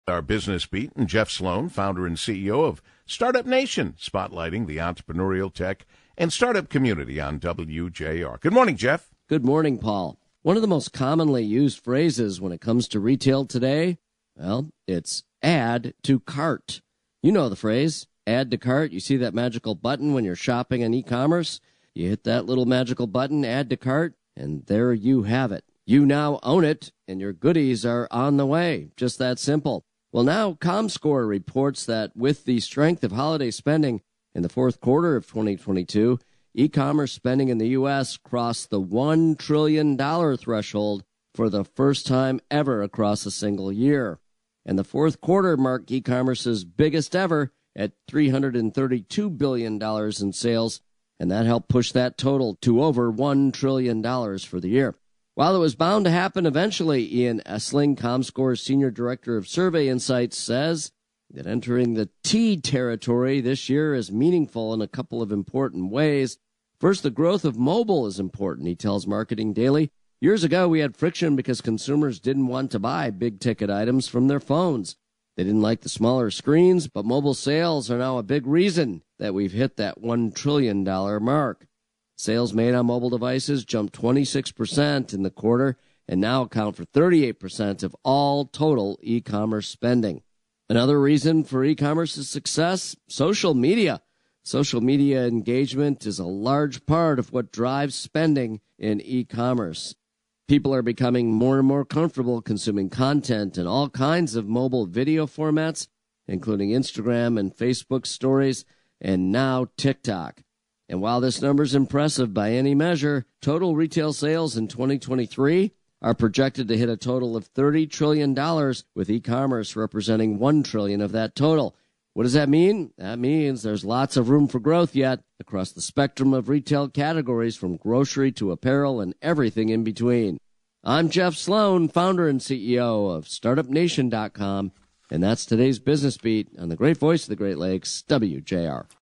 Our business beat, and Jeff Sloan, founder and CEO of Startup Nation, spotlighting the entrepreneurial tech and startup community on WJR. Good morning, Jeff. Good morning, Paul. One of the most commonly used phrases when it comes to retail today, well, it's add to cart. You know the phrase, add to cart. You see that magical button when you're shopping on e-commerce? You hit that little magical button, add to cart, and there you have it. You now own it, and your goodies are on the way. Just that simple. Well, now ComScore reports that with the strength of holiday spending in the fourth quarter of 2022, e-commerce spending in the U.S. crossed the $1 trillion threshold for the first time ever across a single year. And the fourth quarter marked e-commerce's biggest ever at $332 billion in sales, and that helped push that total to over $1 trillion for the year. While it was bound to happen eventually, Ian Essling, ComScore's Senior Director of Survey Insights, says that entering the T territory this year is meaningful in a couple of important ways. First, the growth of mobile is important, he tells Marketing Daily. Years ago, we had friction because consumers didn't want to buy big-ticket items from their phones. They didn't like the smaller screens, but mobile sales are now a big reason that we've hit that $1 trillion mark. Sales made on mobile devices jumped 26% in the quarter and now account for 38% of all total e-commerce spending. Another reason for e-commerce's success, social media. Social media engagement is a large part of what drives spending in e-commerce. People are becoming more and more comfortable consuming content in all kinds of mobile video formats, including Instagram and Facebook stories, and now TikTok. And while this number is impressive by any measure, total retail sales in 2023 are projected to hit a total of $30 trillion, with e-commerce representing $1 trillion of that total. What does that mean? That means there's lots of room for growth yet across the spectrum of retail categories, from grocery to apparel and everything in between. I'm Jeff Sloan, founder and CEO of StartupNation.com, and that's today's Business Beat on the great voice of the Great Lakes, WJR.